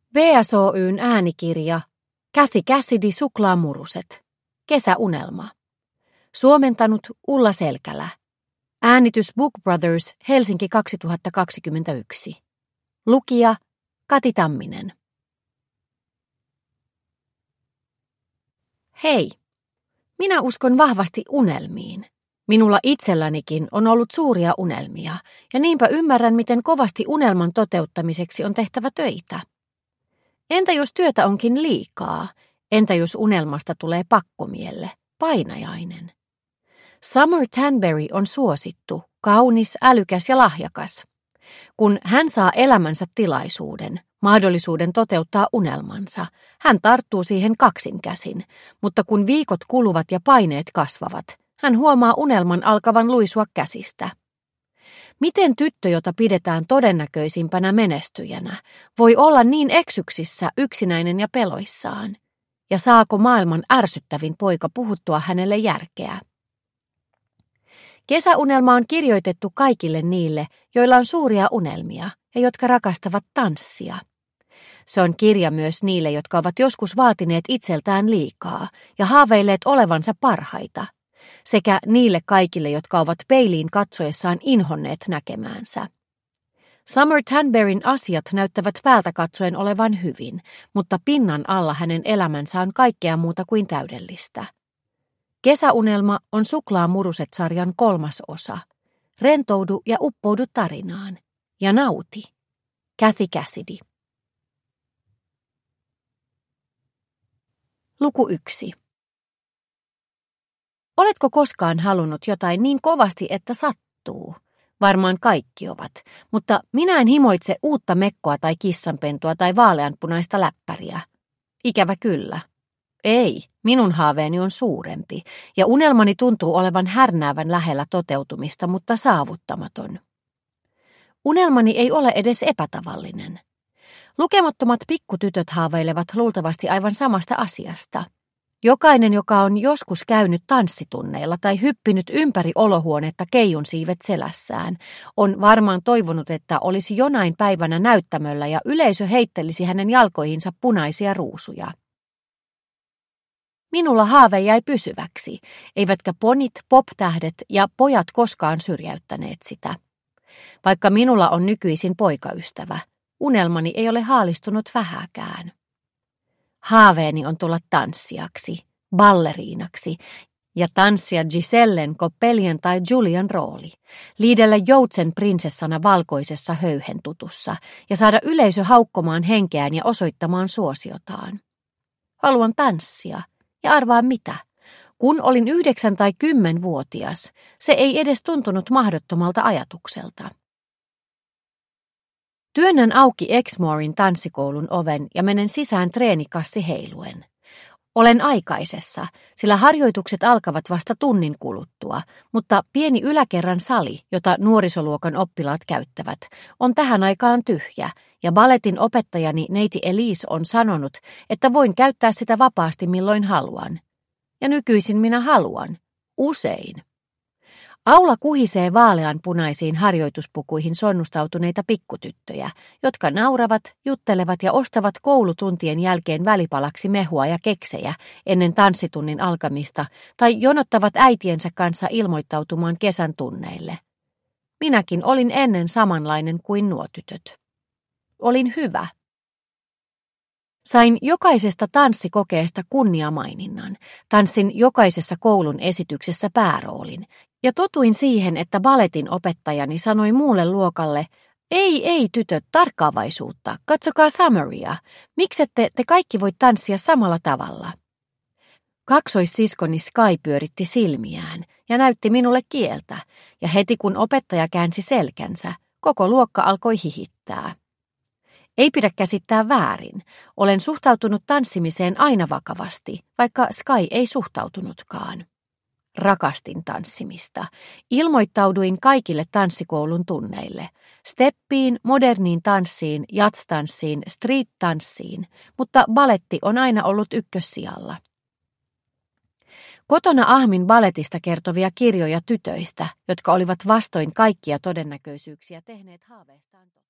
VSOY:n äänikirja Kathy Cassidy Suklaamuruset. Kesäunelma. Suomentanut Ulla Selkälä. Äänitys Book Brothers, Helsinki 2021. Lukija Kati Tamminen. Hei! Minä uskon vahvasti unelmiin. Minulla itsellänikin on ollut suuria unelmia, ja niinpä ymmärrän, miten kovasti unelman toteuttamiseksi on tehtävä töitä. Entä jos työtä onkin liikaa? Entä jos unelmasta tulee pakkomielle, painajainen? Summer Tanberry on suosittu, kaunis, älykäs ja lahjakas. Kun hän saa elämänsä tilaisuuden, mahdollisuuden toteuttaa unelmansa, hän tarttuu siihen kaksin käsin, mutta kun viikot kuluvat ja paineet kasvavat, hän huomaa unelman alkavan luisua käsistä. Miten tyttö, jota pidetään todennäköisimpänä menestyjänä, voi olla niin eksyksissä, yksinäinen ja peloissaan? Ja saako maailman ärsyttävin poika puhuttua hänelle järkeä? Kesäunelma on kirjoitettu kaikille niille, joilla on suuria unelmia ja jotka rakastavat tanssia. Se on kirja myös niille, jotka ovat joskus vaatineet itseltään liikaa ja haaveilleet olevansa parhaita, sekä niille kaikille, jotka ovat peiliin katsoessaan inhonneet näkemäänsä. Summer Tanberryn asiat näyttävät päältä katsoen olevan hyvin, mutta pinnan alla hänen elämänsä on kaikkea muuta kuin täydellistä. Kesäunelma on Suklaamuruset-sarjan 3. osa. Rentoudu ja uppoudu tarinaan. Ja nauti. Kathy Cassidy. Luku 1. Oletko koskaan halunnut jotain niin kovasti, että sattuu? Varmaan kaikki ovat, mutta minä en himoitse uutta mekkoa tai kissanpentua tai vaaleanpunaista läppäriä. Ikävä kyllä. Ei, minun haaveeni on suurempi, ja unelmani tuntuu olevan härnäävän lähellä toteutumista, mutta saavuttamaton. Unelmani ei ole edes epätavallinen. Lukemattomat pikkutytöt haaveilevat luultavasti aivan samasta asiasta. Jokainen, joka on joskus käynyt tanssitunneilla tai hyppinyt ympäri olohuonetta keijunsiivet selässään, on varmaan toivonut, että olisi jonain päivänä näyttämöllä ja yleisö heittelisi hänen jalkoihinsa punaisia ruusuja. Minulla haave jäi pysyväksi, eivätkä ponit, pop-tähdet ja pojat koskaan syrjäyttäneet sitä. Vaikka minulla on nykyisin poikaystävä, unelmani ei ole haalistunut vähääkään. Haaveeni on tulla tanssijaksi, balleriinaksi ja tanssia Gisellen, Coppelian tai Julian rooli, liidellä joutsen prinsessana valkoisessa höyhentutussa ja saada yleisö haukkomaan henkeään ja osoittamaan suosiotaan. Haluan tanssia, ja arvaa mitä? Kun olin 9- tai 10-vuotias, se ei edes tuntunut mahdottomalta ajatukselta. Työnnän auki Exmorin tanssikoulun oven ja menen sisään treenikassi heiluen. Olen aikaisessa, sillä harjoitukset alkavat vasta tunnin kuluttua, mutta pieni yläkerran sali, jota nuorisoluokan oppilaat käyttävät, on tähän aikaan tyhjä, ja balletin opettajani neiti Elise on sanonut, että voin käyttää sitä vapaasti milloin haluan. Ja nykyisin minä haluan. Usein. Aula kuhisee vaaleanpunaisiin harjoituspukuihin sonnustautuneita pikkutyttöjä, jotka nauravat, juttelevat ja ostavat koulutuntien jälkeen välipalaksi mehua ja keksejä ennen tanssitunnin alkamista tai jonottavat äitiensä kanssa ilmoittautumaan kesän tunneille. Minäkin olin ennen samanlainen kuin nuo tytöt. Olin hyvä. Sain jokaisesta tanssikokeesta kunniamaininnan, tanssin jokaisessa koulun esityksessä pääroolin, ja totuin siihen, että balletin opettajani sanoi muulle luokalle, ei tytöt, tarkkaavaisuutta, katsokaa Summeria, miksette te kaikki voi tanssia samalla tavalla? Kaksoissiskoni Sky pyöritti silmiään ja näytti minulle kieltä, ja heti kun opettaja käänsi selkänsä, koko luokka alkoi hihittää. Ei pidä käsittää väärin. Olen suhtautunut tanssimiseen aina vakavasti, vaikka Sky ei suhtautunutkaan. Rakastin tanssimista. Ilmoittauduin kaikille tanssikoulun tunneille. Steppiin, moderniin tanssiin, jatstanssiin, street-tanssiin, mutta balletti on aina ollut ykkössijalla. Kotona ahmin balletista kertovia kirjoja tytöistä, jotka olivat vastoin kaikkia todennäköisyyksiä tehneet haaveistaan totta.